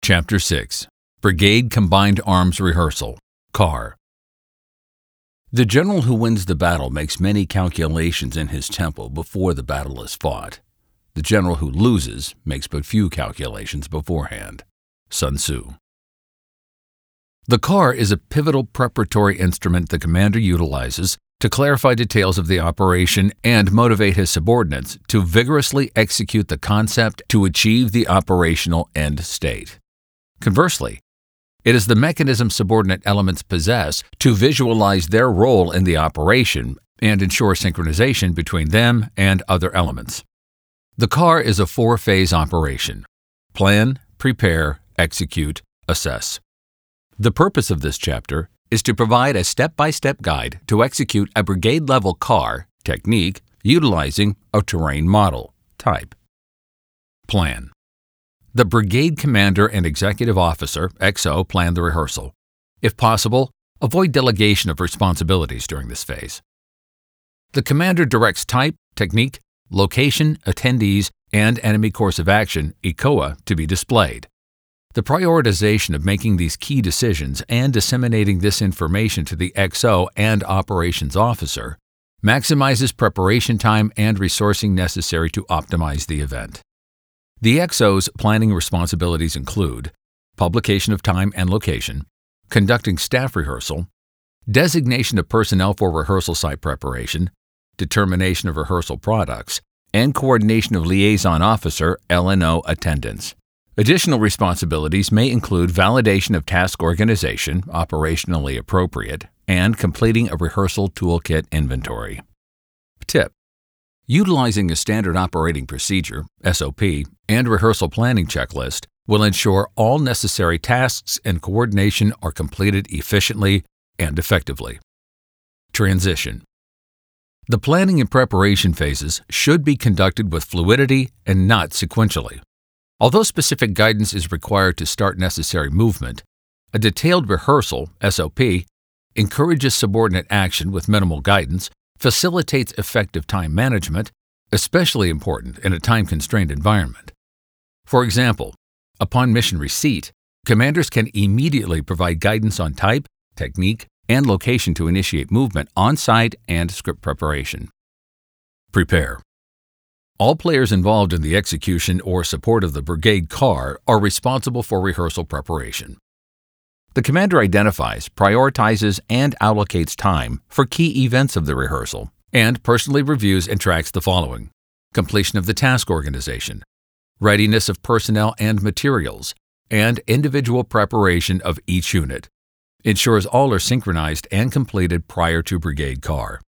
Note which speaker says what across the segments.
Speaker 1: Chapter 6 Brigade Combined Arms Rehearsal CAR. The general who wins the battle makes many calculations in his temple before the battle is fought. The general who loses makes but few calculations beforehand. Sun Tzu. The CAR is a pivotal preparatory instrument the commander utilizes to clarify details of the operation and motivate his subordinates to vigorously execute the concept to achieve the operational end state. Conversely, it is the mechanism subordinate elements possess to visualize their role in the operation and ensure synchronization between them and other elements. The CAR is a four-phase operation: plan, prepare, execute, assess. The purpose of this chapter is to provide a step-by-step guide to execute a brigade-level CAR technique utilizing a terrain model type. Plan. The brigade commander and executive officer, XO, plan the rehearsal. If possible, avoid delegation of responsibilities during this phase. The commander directs type, technique, location, attendees, and enemy course of action, ECOA, to be displayed. The prioritization of making these key decisions and disseminating this information to the XO and operations officer maximizes preparation time and resourcing necessary to optimize the event. The XO's planning responsibilities include publication of time and location, conducting staff rehearsal, designation of personnel for rehearsal site preparation, determination of rehearsal products, and coordination of liaison officer LNO attendance. Additional responsibilities may include validation of task organization, operationally appropriate, and completing a rehearsal toolkit inventory. Tip: utilizing a standard operating procedure, SOP, and rehearsal planning checklist will ensure all necessary tasks and coordination are completed efficiently and effectively. Transition. The planning and preparation phases should be conducted with fluidity and not sequentially. Although specific guidance is required to start necessary movement, a detailed rehearsal, SOP, encourages subordinate action with minimal guidance, facilitates effective time management, especially important in a time-constrained environment. For example, upon mission receipt, commanders can immediately provide guidance on type, technique, and location to initiate movement on-site and script preparation. Prepare. All players involved in the execution or support of the brigade CAR are responsible for rehearsal preparation. The commander identifies, prioritizes, and allocates time for key events of the rehearsal and personally reviews and tracks the following: completion of the task organization, readiness of personnel and materials, and individual preparation of each unit. Ensures all are synchronized and completed prior to brigade CAR.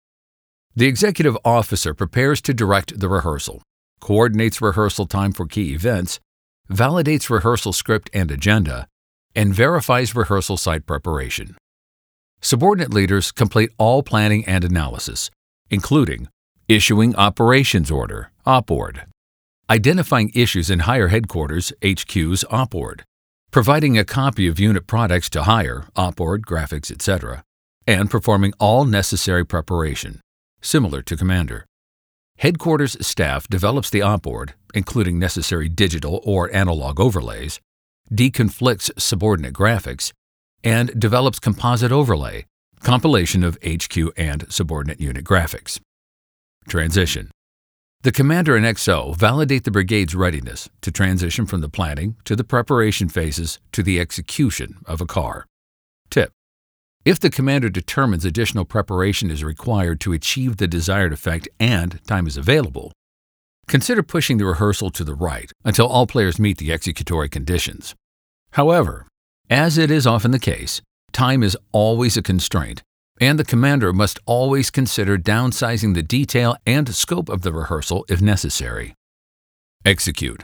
Speaker 1: The executive officer prepares to direct the rehearsal, coordinates rehearsal time for key events, validates rehearsal script and agenda, and verifies rehearsal site preparation. Subordinate leaders complete all planning and analysis, including issuing operations order, OPORD, identifying issues in higher headquarters, HQ's OPORD, providing a copy of unit products to hire, OPORD, graphics, etc., and performing all necessary preparation, similar to commander. Headquarters staff develops the OPORD, including necessary digital or analog overlays, deconflicts subordinate graphics, and develops composite overlay, compilation of HQ and subordinate unit graphics. Transition. The commander and XO validate the brigade's readiness to transition from the planning to the preparation phases to the execution of a CAR. Tip: if the commander determines additional preparation is required to achieve the desired effect and time is available, consider pushing the rehearsal to the right until all players meet the executory conditions. However, as it is often the case, time is always a constraint, and the commander must always consider downsizing the detail and scope of the rehearsal if necessary. Execute.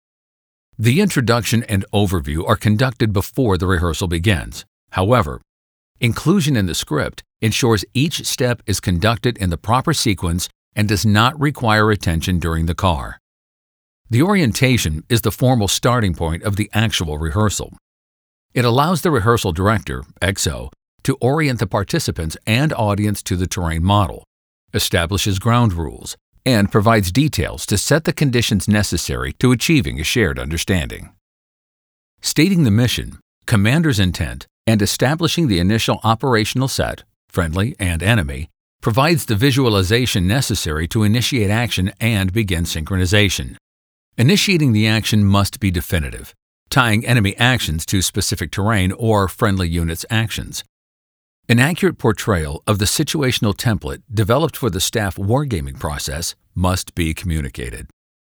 Speaker 1: The introduction and overview are conducted before the rehearsal begins. However, inclusion in the script ensures each step is conducted in the proper sequence and does not require attention during the CAR. The orientation is the formal starting point of the actual rehearsal. It allows the rehearsal director, XO, to orient the participants and audience to the terrain model, establishes ground rules, and provides details to set the conditions necessary to achieving a shared understanding. Stating the mission, commander's intent, and establishing the initial operational set, friendly and enemy, provides the visualization necessary to initiate action and begin synchronization. Initiating the action must be definitive, tying enemy actions to specific terrain or friendly units' actions. An accurate portrayal of the situational template developed for the staff wargaming process must be communicated.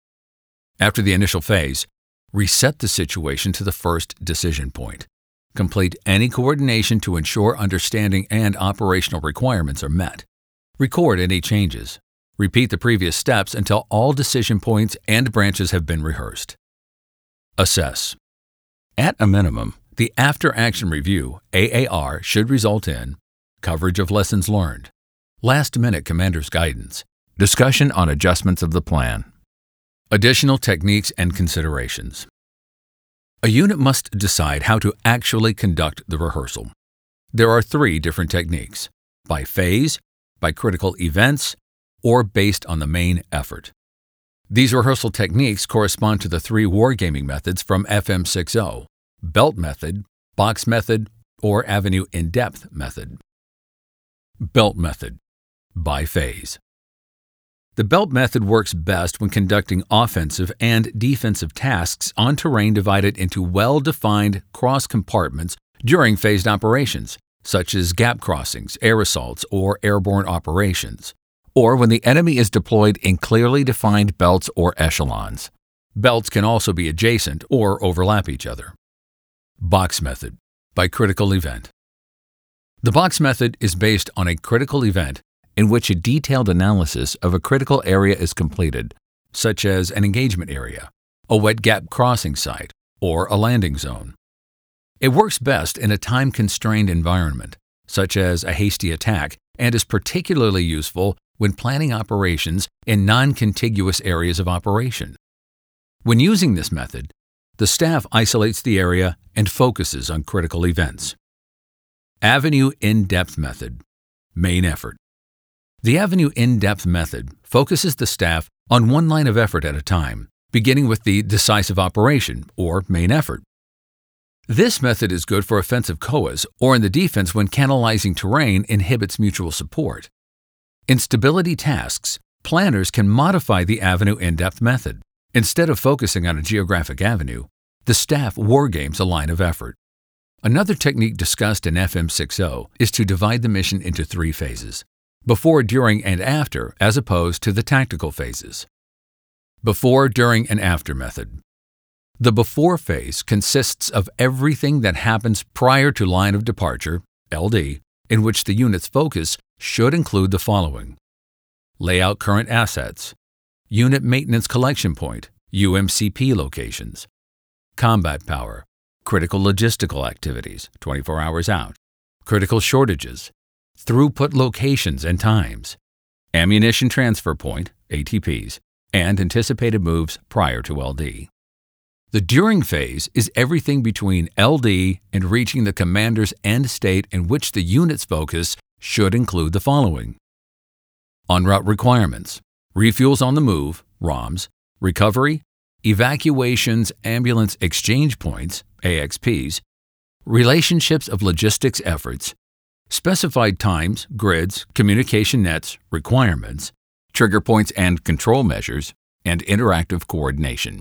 Speaker 1: After the initial phase, reset the situation to the first decision point. Complete any coordination to ensure understanding and operational requirements are met. Record any changes. Repeat the previous steps until all decision points and branches have been rehearsed. Assess. At a minimum, the after-action review, AAR, should result in coverage of lessons learned, last-minute commander's guidance, discussion on adjustments of the plan. Additional techniques and considerations. A unit must decide how to actually conduct the rehearsal. There are 3 different techniques: by phase, by critical events, or based on the main effort. These rehearsal techniques correspond to the 3 wargaming methods from FM60: Belt Method, Box Method, or Avenue In-Depth Method. Belt Method. By phase. The belt method works best when conducting offensive and defensive tasks on terrain divided into well-defined cross compartments during phased operations, such as gap crossings, air assaults, or airborne operations, or when the enemy is deployed in clearly defined belts or echelons. Belts can also be adjacent or overlap each other. Box Method. By critical event. The box method is based on a critical event in which a detailed analysis of a critical area is completed, such as an engagement area, a wet gap crossing site, or a landing zone. It works best in a time-constrained environment, such as a hasty attack, and is particularly useful when planning operations in non-contiguous areas of operation. When using this method, the staff isolates the area and focuses on critical events. Avenue In-Depth Method. Main effort. The Avenue In-Depth Method focuses the staff on one line of effort at a time, beginning with the decisive operation, or main effort. This method is good for offensive COAs or in the defense when canalizing terrain inhibits mutual support. In stability tasks, planners can modify the Avenue In-Depth Method. Instead of focusing on a geographic avenue, the staff wargames a line of effort. Another technique discussed in FM60 is to divide the mission into 3 phases: before, during, and after, as opposed to the tactical phases. Before, during, and after method. The before phase consists of everything that happens prior to line of departure, LD, in which the unit's focus should include the following: lay out current assets, unit maintenance collection point, UMCP locations, combat power, critical logistical activities, 24 hours out, critical shortages, throughput locations and times, ammunition transfer point, ATPs, and anticipated moves prior to LD. The during phase is everything between LD and reaching the commander's end state, in which the unit's focus should include the following: en route requirements, refuels on the move, ROMs, recovery, evacuations, ambulance exchange points, AXPs, relationships of logistics efforts, specified times, grids, communication nets, requirements, trigger points and control measures, and interactive coordination.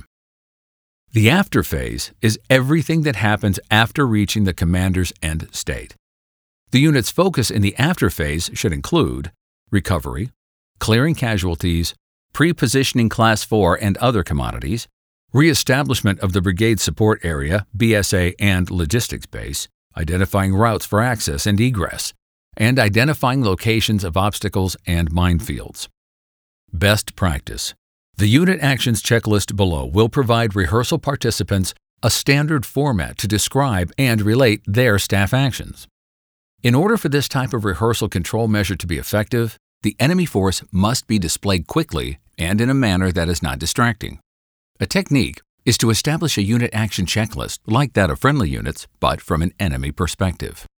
Speaker 1: The after phase is everything that happens after reaching the commander's end state. The unit's focus in the after phase should include recovery, clearing casualties, pre-positioning Class 4 and other commodities, re-establishment of the brigade support area, BSA, and logistics base, identifying routes for access and egress, and identifying locations of obstacles and minefields. Best practice. The unit actions checklist below will provide rehearsal participants a standard format to describe and relate their staff actions. In order for this type of rehearsal control measure to be effective, the enemy force must be displayed quickly and in a manner that is not distracting. A technique is to establish a unit action checklist like that of friendly units, but from an enemy perspective.